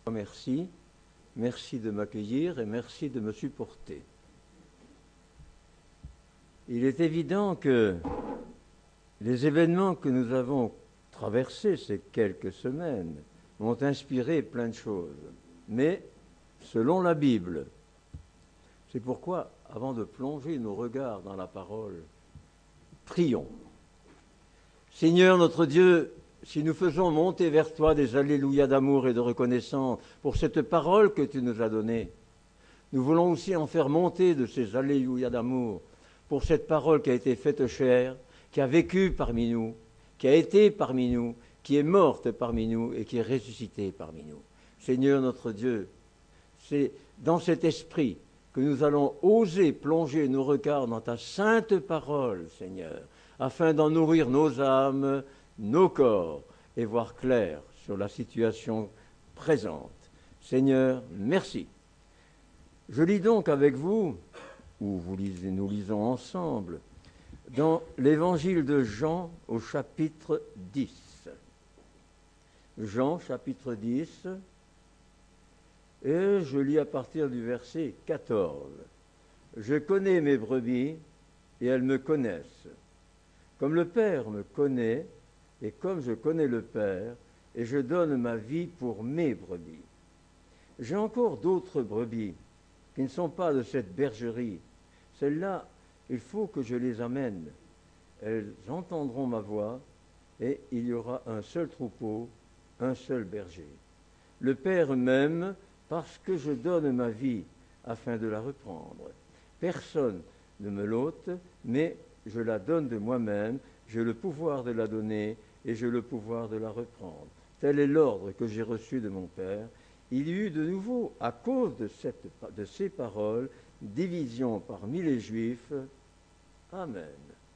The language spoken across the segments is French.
Merci, merci de m'accueillir et merci de me supporter. Il est évident que les événements que nous avons traversés ces quelques semaines m'ont inspiré plein de choses, mais selon la Bible. C'est pourquoi, avant de plonger nos regards dans la parole, prions. Seigneur notre Dieu, si nous faisons monter vers toi des alléluia d'amour et de reconnaissance pour cette parole que tu nous as donnée, nous voulons aussi en faire monter de ces alléluia d'amour pour cette parole qui a été faite chair, qui a vécu parmi nous, qui a été parmi nous, qui est morte parmi nous et qui est ressuscitée parmi nous. Seigneur notre Dieu, c'est dans cet esprit que nous allons oser plonger nos regards dans ta sainte parole, Seigneur, afin d'en nourrir nos âmes, nos corps, et voir clair sur la situation présente. Seigneur, merci. Je lis donc avec vous, ou nous lisons ensemble, dans l'évangile de Jean au chapitre 10. Jean, chapitre 10, et je lis à partir du verset 14. « Je connais mes brebis, et elles me connaissent. Comme le Père me connaît, et comme je connais le Père, et je donne ma vie pour mes brebis. J'ai encore d'autres brebis qui ne sont pas de cette bergerie. Celles-là, il faut que je les amène. Elles entendront ma voix, et il y aura un seul troupeau, un seul berger. Le Père m'aime parce que je donne ma vie afin de la reprendre. Personne ne me l'ôte, mais je la donne de moi-même. J'ai le pouvoir de la donner et j'ai le pouvoir de la reprendre. Tel est l'ordre que j'ai reçu de mon Père. Il y eut de nouveau, à cause de ces paroles, division parmi les Juifs. Amen.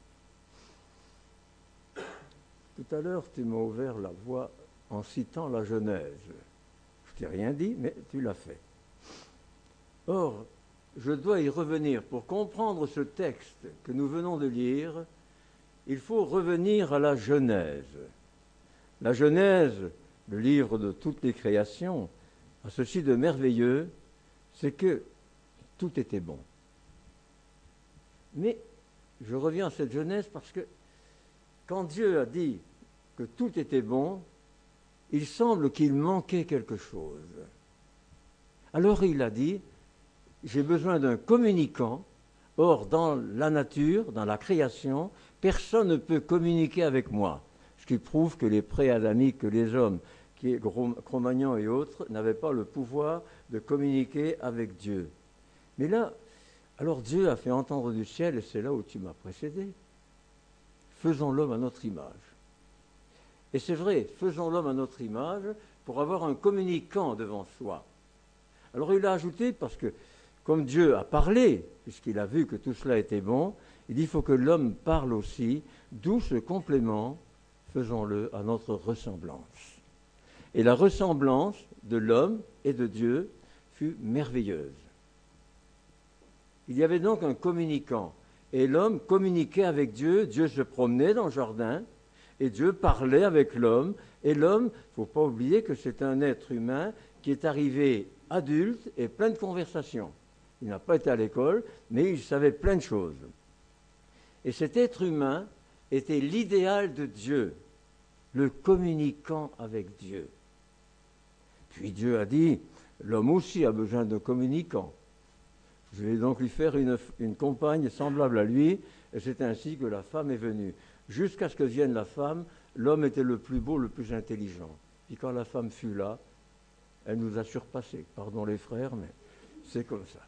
Tout à l'heure, tu m'as ouvert la voie en citant la Genèse. Je t'ai rien dit, mais tu l'as fait. Or, je dois y revenir. Pour comprendre ce texte que nous venons de lire, il faut revenir à la Genèse. La Genèse, le livre de toutes les créations, a ceci de merveilleux, c'est que tout était bon. Mais je reviens à cette Genèse parce que quand Dieu a dit que tout était bon, il semble qu'il manquait quelque chose. Alors il a dit, j'ai besoin d'un communicant. Or, dans la nature, dans la création, personne ne peut communiquer avec moi. Ce qui prouve que les pré-adamiques, que les hommes, qui est Cro-Magnon et autres, n'avaient pas le pouvoir de communiquer avec Dieu. Mais là, alors Dieu a fait entendre du ciel, et c'est là où tu m'as précédé. Faisons l'homme à notre image. Et c'est vrai, faisons l'homme à notre image pour avoir un communicant devant soi. Alors il a ajouté, parce que comme Dieu a parlé, puisqu'il a vu que tout cela était bon, il dit qu'il faut que l'homme parle aussi, d'où ce complément, faisons-le à notre ressemblance. Et la ressemblance de l'homme et de Dieu fut merveilleuse. Il y avait donc un communicant, et l'homme communiquait avec Dieu, Dieu se promenait dans le jardin, et Dieu parlait avec l'homme, et l'homme, il ne faut pas oublier que c'est un être humain qui est arrivé adulte et plein de conversations. Il n'a pas été à l'école, mais il savait plein de choses. Et cet être humain était l'idéal de Dieu, le communicant avec Dieu. Puis Dieu a dit, l'homme aussi a besoin d'un communicant. Je vais donc lui faire une compagne semblable à lui, et c'est ainsi que la femme est venue. Jusqu'à ce que vienne la femme, l'homme était le plus beau, le plus intelligent. Puis quand la femme fut là, elle nous a surpassés. Pardon les frères, mais c'est comme ça.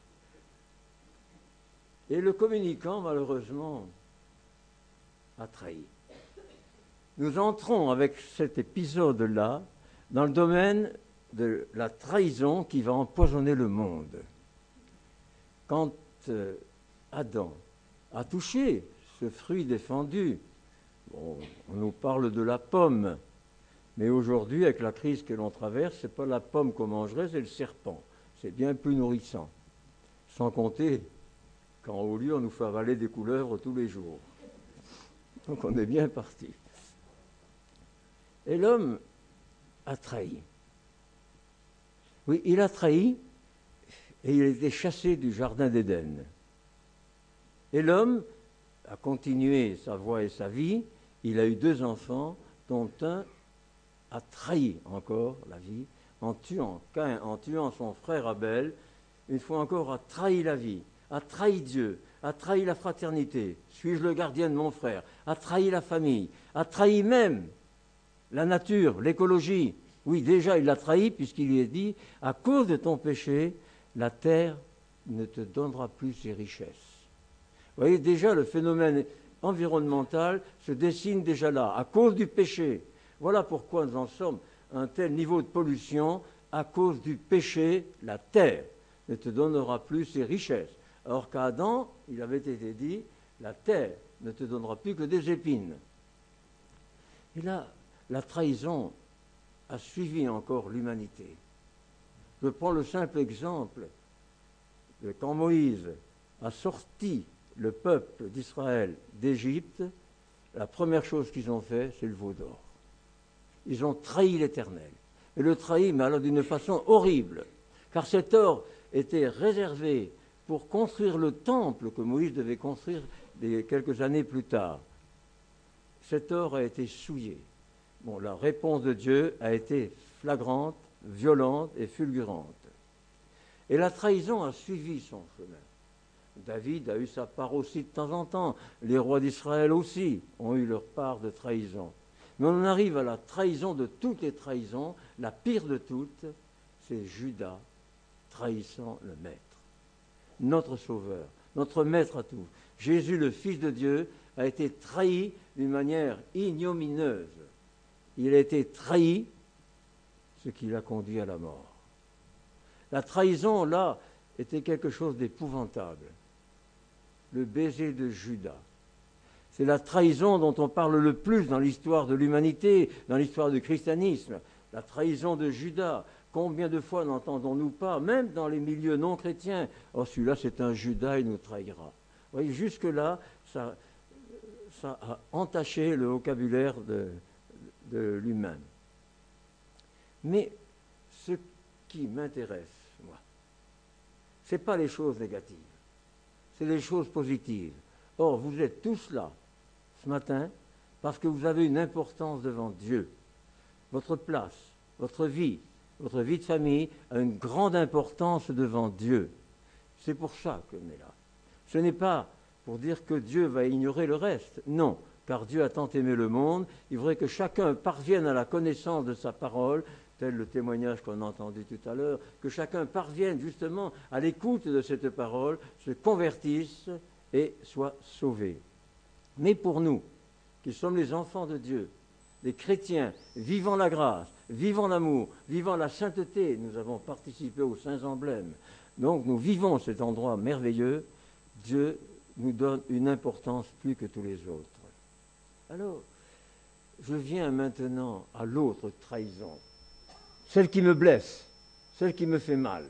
Et le communicant, malheureusement, a trahi. Nous entrons avec cet épisode-là dans le domaine de la trahison qui va empoisonner le monde. Quand Adam a touché ce fruit défendu, bon, on nous parle de la pomme, mais aujourd'hui, avec la crise que l'on traverse, ce n'est pas la pomme qu'on mangerait, c'est le serpent. C'est bien plus nourrissant. Sans compter qu'en haut lieu, on nous fait avaler des couleuvres tous les jours. Donc on est bien parti. Et l'homme a trahi. Oui, il a trahi et il a été chassé du jardin d'Éden. Et l'homme a continué sa voie et sa vie. Il a eu 2 enfants, dont un a trahi encore la vie en tuant Caïn, en tuant son frère Abel. Une fois encore, a trahi la vie, a trahi Dieu, a trahi la fraternité. Suis-je le gardien de mon frère? A trahi la famille, a trahi même la nature, l'écologie. Oui, déjà, il l'a trahi puisqu'il lui a dit, à cause de ton péché, la terre ne te donnera plus ses richesses. Vous voyez, déjà, le phénomène environnemental se dessine déjà là, à cause du péché. Voilà pourquoi nous en sommes à un tel niveau de pollution. À cause du péché, la terre ne te donnera plus ses richesses. Alors qu'à Adam, il avait été dit, la terre ne te donnera plus que des épines. Et là, la trahison a suivi encore l'humanité. Je prends le simple exemple de quand Moïse a sorti le peuple d'Israël d'Égypte, la première chose qu'ils ont fait, c'est le veau d'or. Ils ont trahi l'Éternel. Et le trahi, mais alors d'une façon horrible, car cet or était réservé pour construire le temple que Moïse devait construire quelques années plus tard. Cet or a été souillé. Bon, la réponse de Dieu a été flagrante, violente et fulgurante. Et la trahison a suivi son chemin. David a eu sa part aussi de temps en temps. Les rois d'Israël aussi ont eu leur part de trahison. Mais on en arrive à la trahison de toutes les trahisons. La pire de toutes, c'est Judas trahissant le Maître. Notre Sauveur, notre Maître à tous. Jésus, le Fils de Dieu, a été trahi d'une manière ignominieuse. Il a été trahi, ce qui l'a conduit à la mort. La trahison, là, était quelque chose d'épouvantable. Le baiser de Judas. C'est la trahison dont on parle le plus dans l'histoire de l'humanité, dans l'histoire du christianisme. La trahison de Judas. Combien de fois n'entendons-nous pas, même dans les milieux non chrétiens, « Oh, celui-là, c'est un Judas, il nous trahira. » Vous voyez, jusque-là, ça a entaché le vocabulaire de l'humain. Mais ce qui m'intéresse, moi, ce n'est pas les choses négatives, c'est les choses positives. Or, vous êtes tous là, ce matin, parce que vous avez une importance devant Dieu. Votre place, votre vie de famille a une grande importance devant Dieu. C'est pour ça qu'on est là. Ce n'est pas pour dire que Dieu va ignorer le reste. Non, car Dieu a tant aimé le monde, il faudrait que chacun parvienne à la connaissance de sa parole, tel le témoignage qu'on a entendu tout à l'heure, que chacun parvienne justement à l'écoute de cette parole, se convertisse et soit sauvé. Mais pour nous, qui sommes les enfants de Dieu, les chrétiens, vivant la grâce, vivant l'amour, vivant la sainteté, nous avons participé aux saints emblèmes. Donc nous vivons cet endroit merveilleux. Dieu nous donne une importance plus que tous les autres. Alors, je viens maintenant à l'autre trahison, celle qui me blesse, celle qui me fait mal.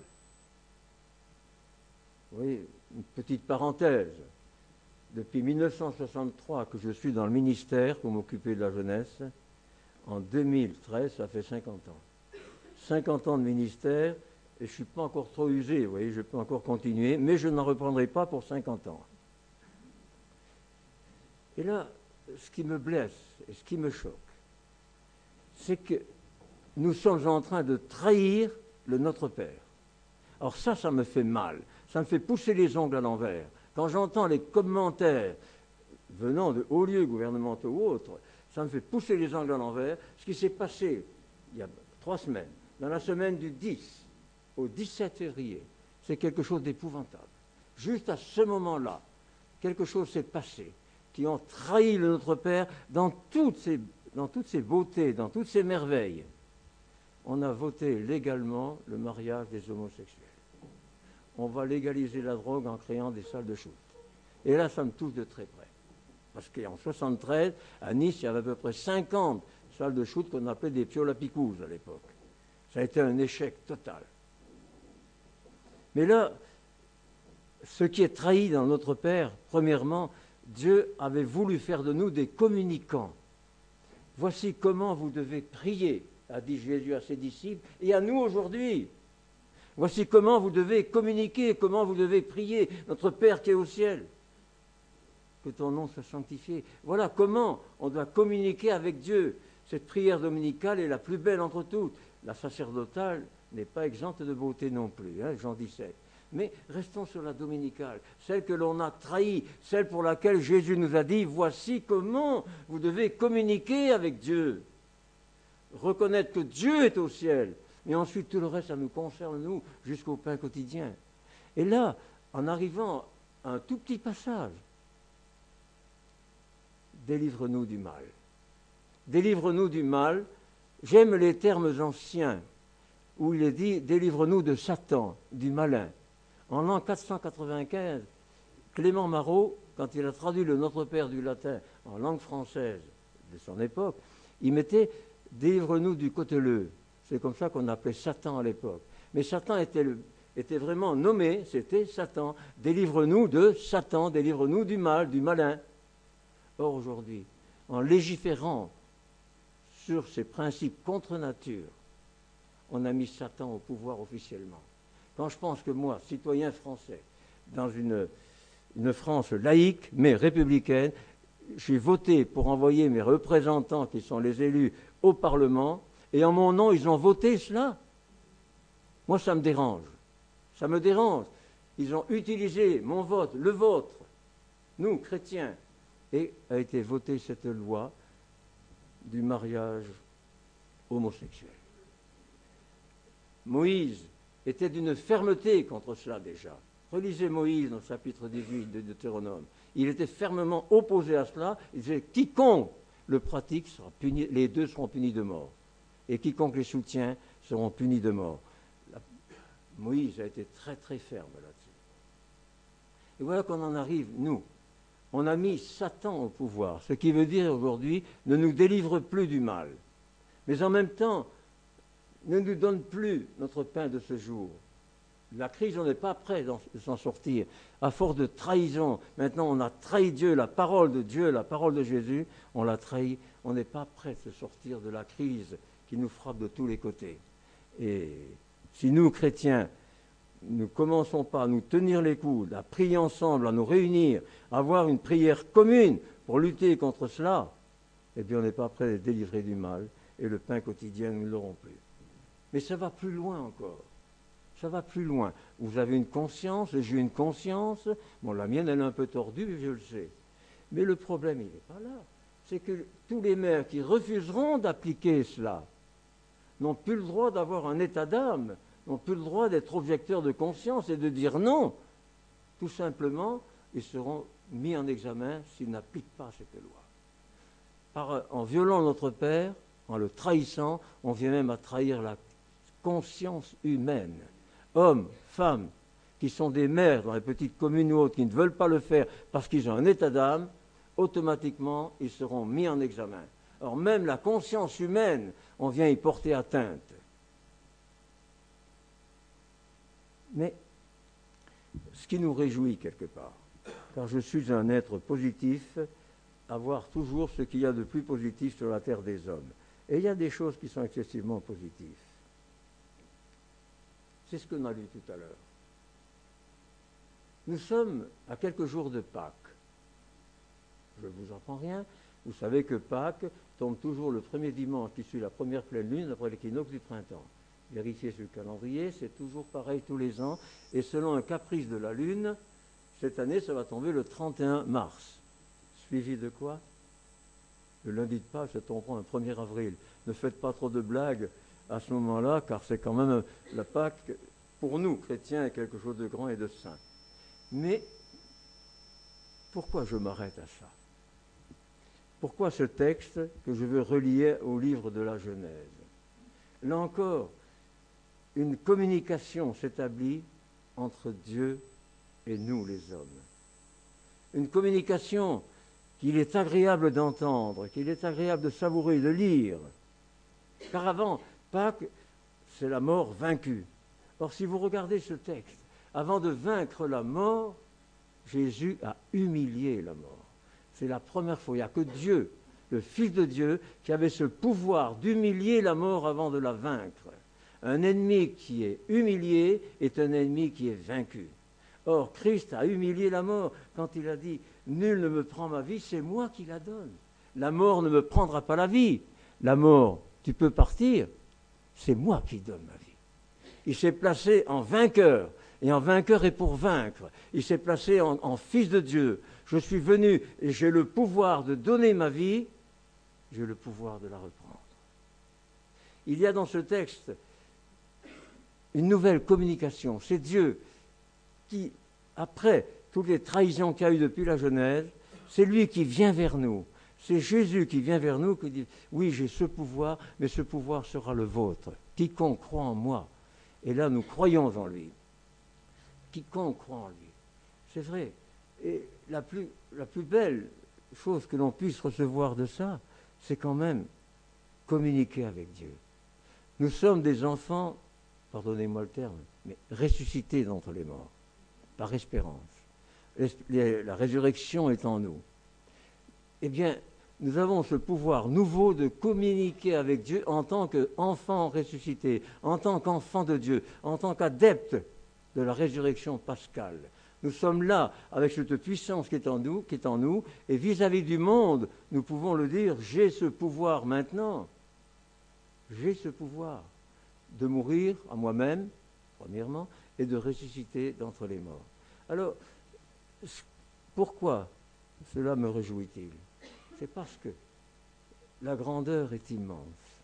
Vous voyez, une petite parenthèse. Depuis 1963 que je suis dans le ministère pour m'occuper de la jeunesse, en 2013, ça fait 50 ans. 50 ans de ministère, et je ne suis pas encore trop usé, vous voyez, je peux encore continuer, mais je n'en reprendrai pas pour 50 ans. Et là, ce qui me blesse et ce qui me choque, c'est que nous sommes en train de trahir le Notre Père. Alors ça me fait mal, ça me fait pousser les ongles à l'envers. Quand j'entends les commentaires venant de hauts lieux gouvernementaux ou autres, ça me fait pousser les ongles à l'envers. Ce qui s'est passé il y a 3 semaines, dans la semaine du 10 au 17 février, c'est quelque chose d'épouvantable. Juste à ce moment-là, quelque chose s'est passé qui ont trahi le Notre Père dans toutes ses beautés, dans toutes ses merveilles. On a voté légalement le mariage des homosexuels. On va légaliser la drogue en créant des salles de shoot. Et là, ça me touche de très près. Parce qu'en 1973, à Nice, il y avait à peu près 50 salles de shoot qu'on appelait des pioles à picouse à l'époque. Ça a été un échec total. Mais là, ce qui est trahi dans notre Père, premièrement, Dieu avait voulu faire de nous des communicants. Voici comment vous devez prier, a dit Jésus à ses disciples, et à nous aujourd'hui. Voici comment vous devez communiquer, comment vous devez prier, notre Père qui est au ciel. Que ton nom soit sanctifié. Voilà comment on doit communiquer avec Dieu. Cette prière dominicale est la plus belle entre toutes. La sacerdotale n'est pas exempte de beauté non plus, Jean 17. Mais restons sur la dominicale, celle que l'on a trahie, celle pour laquelle Jésus nous a dit, voici comment vous devez communiquer avec Dieu. Reconnaître que Dieu est au ciel, mais ensuite tout le reste, ça nous concerne, nous, jusqu'au pain quotidien. Et là, en arrivant à un tout petit passage, délivre-nous du mal. Délivre-nous du mal. J'aime les termes anciens où il est dit délivre-nous de Satan, du malin. En l'an 495, Clément Marot, quand il a traduit le Notre Père du latin en langue française de son époque, il mettait délivre-nous du cauteleux. C'est comme ça qu'on appelait Satan à l'époque. Mais Satan était vraiment nommé, c'était Satan. Délivre-nous de Satan, délivre-nous du mal, du malin. Or, aujourd'hui, en légiférant sur ces principes contre nature, on a mis Satan au pouvoir officiellement. Quand je pense que moi, citoyen français, dans une France laïque, mais républicaine, j'ai voté pour envoyer mes représentants, qui sont les élus, au Parlement, et en mon nom, ils ont voté cela. Moi, ça me dérange. Ça me dérange. Ils ont utilisé mon vote, le vôtre, nous, chrétiens, et a été votée cette loi du mariage homosexuel. Moïse était d'une fermeté contre cela déjà. Relisez Moïse dans le chapitre 18 de Deutéronome. Il était fermement opposé à cela. Il disait quiconque le pratique sera puni, les deux seront punis de mort. Et quiconque les soutient seront punis de mort. Moïse a été très très ferme là-dessus. Et voilà qu'on en arrive, nous. On a mis Satan au pouvoir, ce qui veut dire aujourd'hui ne nous délivre plus du mal. Mais en même temps, ne nous donne plus notre pain de ce jour. La crise, on n'est pas prêt de s'en sortir. À force de trahison, maintenant on a trahi Dieu, la parole de Jésus, on l'a trahi. On n'est pas prêt de se sortir de la crise qui nous frappe de tous les côtés. Et si nous, chrétiens, ne commençons pas à nous tenir les coudes, à prier ensemble, à nous réunir, à avoir une prière commune pour lutter contre cela, eh bien on n'est pas prêt à être délivré du mal, et le pain quotidien, nous ne l'aurons plus. Mais ça va plus loin encore. Ça va plus loin. Vous avez une conscience, et j'ai une conscience. Bon, la mienne, elle est un peu tordue, je le sais. Mais le problème, il n'est pas là. C'est que tous les maires qui refuseront d'appliquer cela n'ont plus le droit d'avoir un état d'âme, n'ont plus le droit d'être objecteurs de conscience et de dire non. Tout simplement, ils seront mis en examen s'ils n'appliquent pas cette loi. En violant notre Père, en le trahissant, on vient même à trahir la conscience humaine. Hommes, femmes, qui sont des maires dans les petites communes ou autres, qui ne veulent pas le faire parce qu'ils ont un état d'âme, automatiquement, ils seront mis en examen. Or, même la conscience humaine, on vient y porter atteinte. Mais, ce qui nous réjouit quelque part, car je suis un être positif, à voir toujours ce qu'il y a de plus positif sur la terre des hommes. Et il y a des choses qui sont excessivement positives. C'est ce qu'on a lu tout à l'heure. Nous sommes à quelques jours de Pâques. Je ne vous apprends rien. Vous savez que Pâques tombe toujours le premier dimanche qui suit la première pleine lune après l'équinoxe du printemps. Vérifiez sur le calendrier, c'est toujours pareil tous les ans. Et selon un caprice de la lune, cette année, ça va tomber le 31 mars. Suivi de quoi? Le lundi de Pâques, ça tombera un 1er avril. Ne faites pas trop de blagues à ce moment-là, car c'est quand même la Pâque, pour nous, chrétiens, est quelque chose de grand et de saint. Mais pourquoi je m'arrête à ça? Pourquoi ce texte que je veux relier au livre de la Genèse? Là encore, une communication s'établit entre Dieu et nous, les hommes. Une communication qu'il est agréable d'entendre, qu'il est agréable de savourer, de lire. Car avant, Pâques, c'est la mort vaincue. Or, si vous regardez ce texte, avant de vaincre la mort, Jésus a humilié la mort. C'est la première fois. Il n'y a que Dieu, le Fils de Dieu, qui avait ce pouvoir d'humilier la mort avant de la vaincre. Un ennemi qui est humilié est un ennemi qui est vaincu. Or, Christ a humilié la mort quand il a dit « Nul ne me prend ma vie, c'est moi qui la donne. La mort ne me prendra pas la vie. La mort, tu peux partir, c'est moi qui donne ma vie. » Il s'est placé en vainqueur, et en vainqueur est pour vaincre. Il s'est placé en fils de Dieu. Je suis venu et j'ai le pouvoir de donner ma vie, j'ai le pouvoir de la reprendre. Il y a dans ce texte une nouvelle communication. C'est Dieu qui, après toutes les trahisons qu'il y a eu depuis la Genèse, c'est lui qui vient vers nous. C'est Jésus qui vient vers nous, qui dit « Oui, j'ai ce pouvoir, mais ce pouvoir sera le vôtre. Quiconque croit en moi. » Et là, nous croyons en lui. Quiconque croit en lui. C'est vrai. Et la plus belle chose que l'on puisse recevoir de ça, c'est quand même communiquer avec Dieu. Nous sommes des enfants, pardonnez-moi le terme, mais ressuscités d'entre les morts, par espérance. La résurrection est en nous. Eh bien, nous avons ce pouvoir nouveau de communiquer avec Dieu en tant qu'enfants ressuscités, en tant qu'enfants de Dieu, en tant qu'adeptes de la résurrection pascale. Nous sommes là avec cette puissance qui est en nous, et vis-à-vis du monde, nous pouvons le dire, j'ai ce pouvoir maintenant. J'ai ce pouvoir de mourir à moi-même, premièrement, et de ressusciter d'entre les morts. Alors, pourquoi cela me réjouit-il? C'est parce que la grandeur est immense.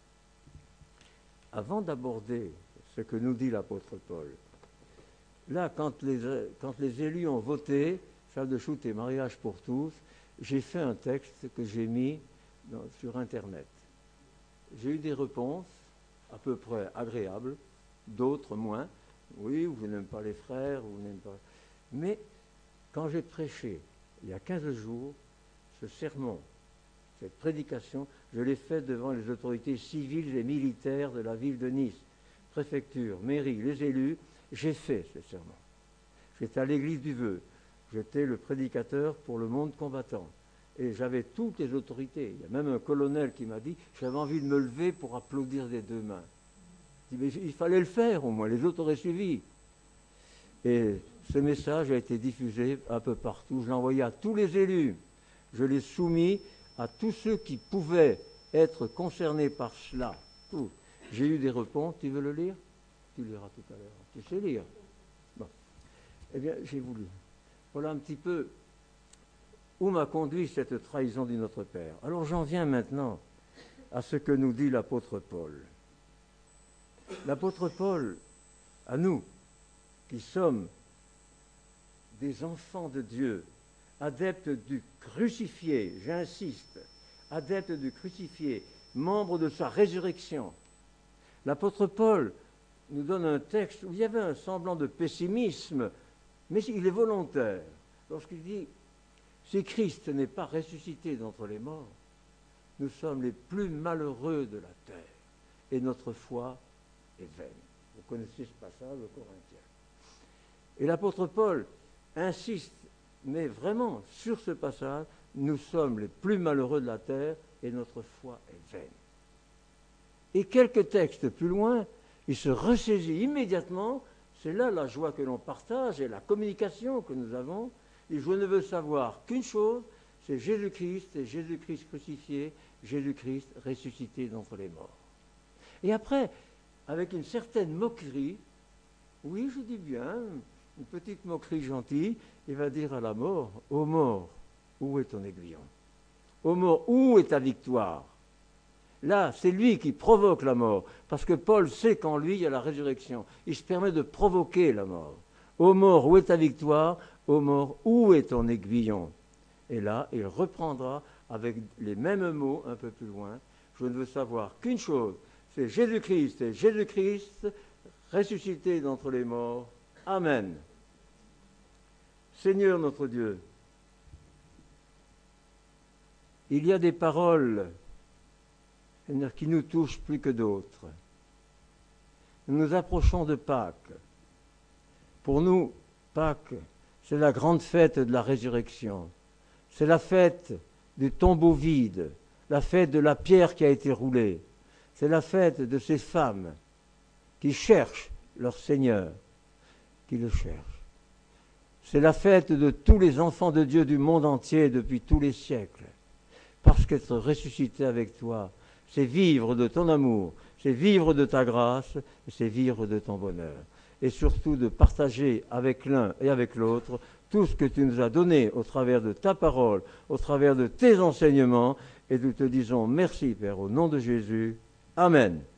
Avant d'aborder ce que nous dit l'apôtre Paul, là, quand les élus ont voté, salle de shoot et mariage pour tous, j'ai fait un texte que j'ai mis sur Internet. J'ai eu des réponses à peu près agréables, d'autres moins. Oui, vous n'aimez pas les frères, vous n'aimez pas... Mais quand j'ai prêché, il y a 15 jours, ce sermon, cette prédication, je l'ai faite devant les autorités civiles et militaires de la ville de Nice, préfecture, mairie, les élus. J'ai fait ce sermon. J'étais à l'église du Vœu. J'étais le prédicateur pour le monde combattant. Et j'avais toutes les autorités. Il y a même un colonel qui m'a dit « J'avais envie de me lever pour applaudir des deux mains. » Je dis « Mais il fallait le faire au moins, les autres auraient suivi. » Et ce message a été diffusé un peu partout. Je l'ai envoyé à tous les élus. Je l'ai soumis à tous ceux qui pouvaient être concernés par cela. J'ai eu des réponses. Tu veux le lire? Tu liras tout à l'heure. Tu sais lire? Bon. Eh bien, j'ai voulu. Voilà un petit peu où m'a conduit cette trahison du Notre Père. Alors j'en viens maintenant à ce que nous dit l'apôtre Paul. L'apôtre Paul, à nous, qui sommes des enfants de Dieu, adeptes du crucifié, j'insiste, adeptes du crucifié, membres de sa résurrection, l'apôtre Paul nous donne un texte où il y avait un semblant de pessimisme, mais il est volontaire. Lorsqu'il dit « Si Christ n'est pas ressuscité d'entre les morts, nous sommes les plus malheureux de la terre, et notre foi est vaine. » Vous connaissez ce passage au Corinthiens. Et l'apôtre Paul insiste, mais vraiment, sur ce passage, nous sommes les plus malheureux de la terre, et notre foi est vaine. Et quelques textes plus loin, il se ressaisit immédiatement. C'est là la joie que l'on partage et la communication que nous avons. Et je ne veux savoir qu'une chose, c'est Jésus-Christ et Jésus-Christ crucifié, Jésus-Christ ressuscité d'entre les morts. Et après, avec une certaine moquerie, oui, je dis bien, une petite moquerie gentille, il va dire à la mort, « Ô mort, où est ton aiguillon? Ô mort, où est ta victoire ?» Là, c'est lui qui provoque la mort, parce que Paul sait qu'en lui, il y a la résurrection. Il se permet de provoquer la mort. Ô mort, où est ta victoire? Ô mort, où est ton aiguillon? Et là, il reprendra avec les mêmes mots un peu plus loin. Je ne veux savoir qu'une chose, c'est Jésus-Christ et Jésus-Christ ressuscité d'entre les morts. Amen. Seigneur notre Dieu, il y a des paroles qui nous touchent plus que d'autres. Nous nous approchons de Pâques. Pour nous, Pâques, c'est la grande fête de la résurrection. C'est la fête du tombeau vide, la fête de la pierre qui a été roulée. C'est la fête de ces femmes qui cherchent leur Seigneur, qui le cherchent. C'est la fête de tous les enfants de Dieu du monde entier depuis tous les siècles. Parce qu'être ressuscité avec toi, c'est vivre de ton amour, c'est vivre de ta grâce, c'est vivre de ton bonheur. Et surtout de partager avec l'un et avec l'autre tout ce que tu nous as donné au travers de ta parole, au travers de tes enseignements, et nous te disons merci, Père, au nom de Jésus. Amen.